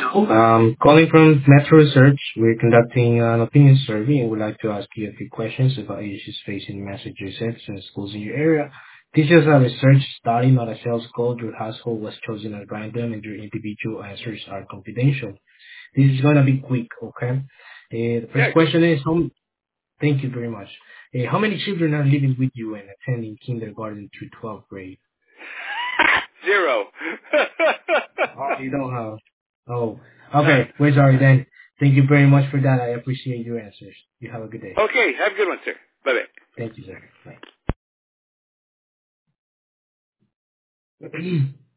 Calling from Metro Research, we're conducting an opinion survey and would like to ask you a few questions about issues facing Massachusetts and schools in your area. This is a research study, not a sales call. Your household was chosen at random and your individual answers are confidential. This is going to be quick, okay? The Yeah, first question is, thank you very much. How many children are living with you and attending kindergarten through 12th grade? zero. Oh, you don't have. Oh, okay. We're sorry then. Thank you very much for that. I appreciate your answers. You have a good day. Okay, have a good one, sir. Bye-bye. Thank you, sir. Bye.